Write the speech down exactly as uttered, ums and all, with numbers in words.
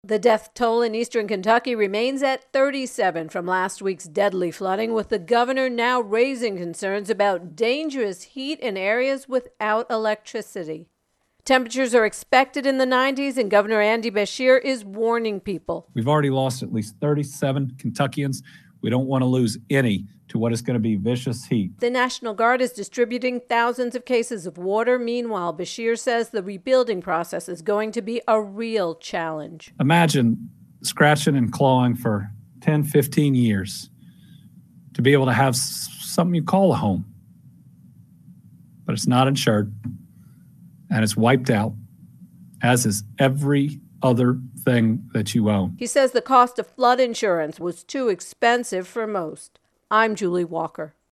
The death toll in eastern Kentucky remains at thirty-seven from last week's deadly flooding, with the governor now raising concerns about dangerous heat in areas without electricity. Temperatures are expected in the nineties, and Governor Andy Beshear is warning people. We've already lost at least thirty-seven Kentuckians. We don't want to lose any to what is going to be vicious heat. The National Guard is distributing thousands of cases of water. Meanwhile, Beshear says the rebuilding process is going to be a real challenge. Imagine scratching and clawing for ten, fifteen years to be able to have something you call a home. But it's not insured, and it's wiped out, as is every other thing that you own. He says the cost of flood insurance was too expensive for most. I'm Julie Walker.